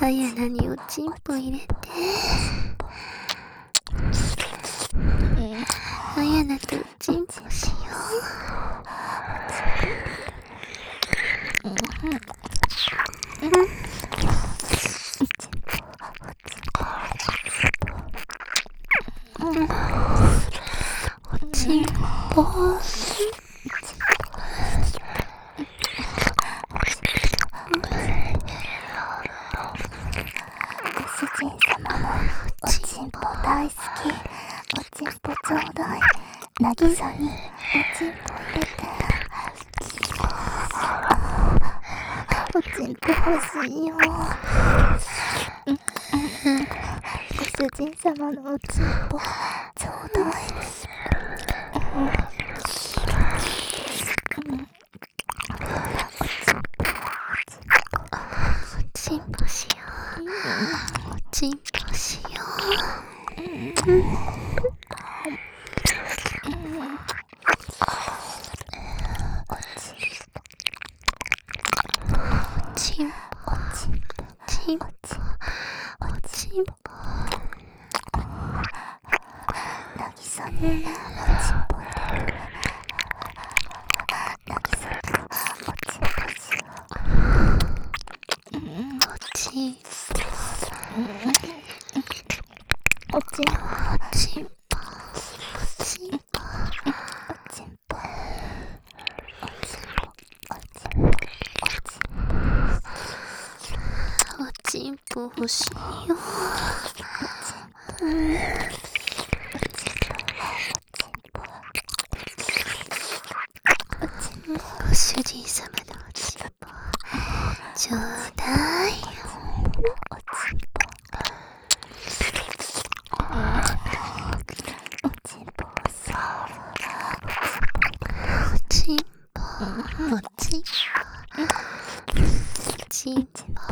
あやなにおちんぽ入れて、あやなとおちんぽしよう。おちんぽ主人様のおちんぽ大好き。おちんぽちょうだい。なぎさにおちんぽ入れて。おちんぽ欲しいよ。ご主人様のおちんぽちょうだい。 おちんぽしよう。おちんぽしよう。ちんぽちんぽおちんぽなぎさにおちんぽ入れる。なぎさとおちんぽしよう。 おちんおちんぽおちんぽおちんぽおちんぽおちんぽ欲しいよ。ご主人様のおちんぽちょうだい。 おちんぽ欲しい。 おちんぽおちんぽおちんぽ